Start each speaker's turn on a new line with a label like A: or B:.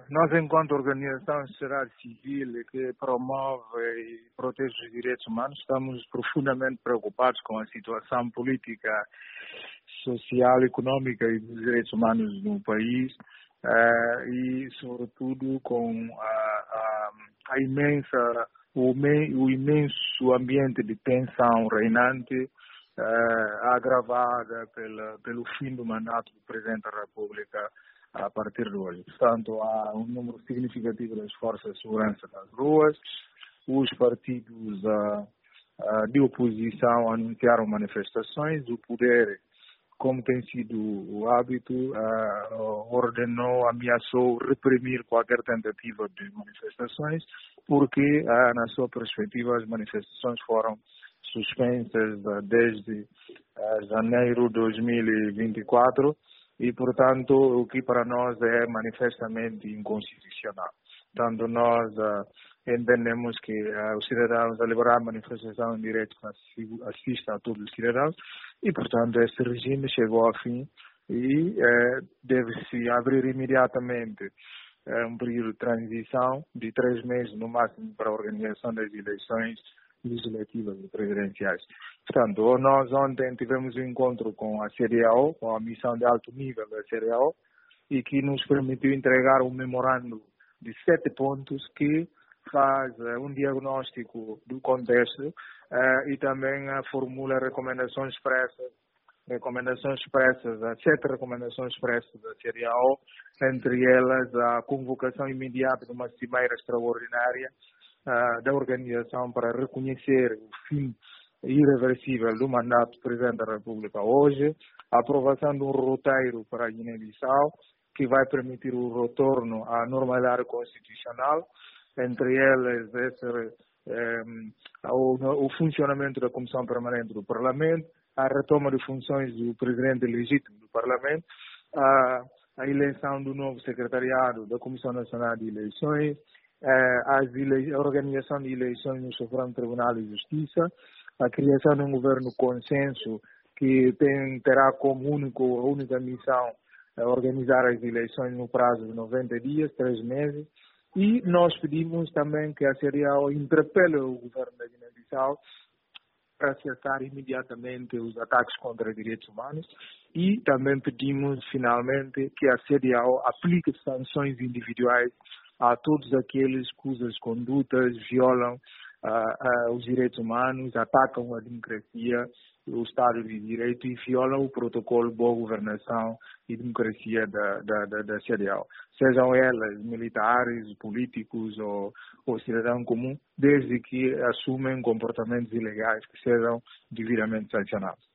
A: Nós, enquanto organização social civil que promove e protege os direitos humanos, estamos profundamente preocupados com a situação política, social, econômica e dos direitos humanos no país e, sobretudo, com o imenso ambiente de tensão reinante agravada pelo fim do mandato do Presidente da República a partir de hoje. Portanto, há um número significativo das forças de segurança nas ruas, os partidos de oposição anunciaram manifestações, o poder, como tem sido o hábito, ordenou, ameaçou reprimir qualquer tentativa de manifestações, porque, na sua perspectiva, as manifestações foram suspensas desde janeiro de 2024 e, portanto, o que para nós é manifestamente inconstitucional. Portanto, nós entendemos que os cidadãos, a liberar a manifestação em direito assiste a todos os cidadãos e, portanto, este regime chegou ao fim e deve-se abrir imediatamente um período de transição de 3 meses no máximo para a organização das eleições legislativas e presidenciais. Portanto, nós ontem tivemos um encontro com a CDAO, com a missão de alto nível da CDAO, e que nos permitiu entregar um memorando de 7 pontos que faz um diagnóstico do contexto e também formula recomendações expressas, as 7 recomendações expressas da CDAO, entre elas a convocação imediata de uma cimeira extraordinária da organização para reconhecer o fim irreversível do mandato do Presidente da República hoje, a aprovação de um roteiro para a Guiné-Bissau, que vai permitir o retorno à normalidade constitucional, entre elas o funcionamento da Comissão Permanente do Parlamento, a retoma de funções do Presidente legítimo do Parlamento, a eleição do novo secretariado da Comissão Nacional de Eleições, a organização de eleições no Supremo Tribunal de Justiça, a criação de um governo consenso que terá como única missão organizar as eleições no prazo de 90 dias, 3 meses, e nós pedimos também que a CDAO interpele o governo da Guiné-Bissau para cessar imediatamente os ataques contra os direitos humanos e também pedimos finalmente que a CDAO aplique sanções individuais a todos aqueles cujas condutas violam os direitos humanos, atacam a democracia, o Estado de Direito e violam o protocolo de boa governação e democracia da CDAO. Sejam elas militares, políticos ou cidadão comum, desde que assumem comportamentos ilegais que sejam devidamente sancionados.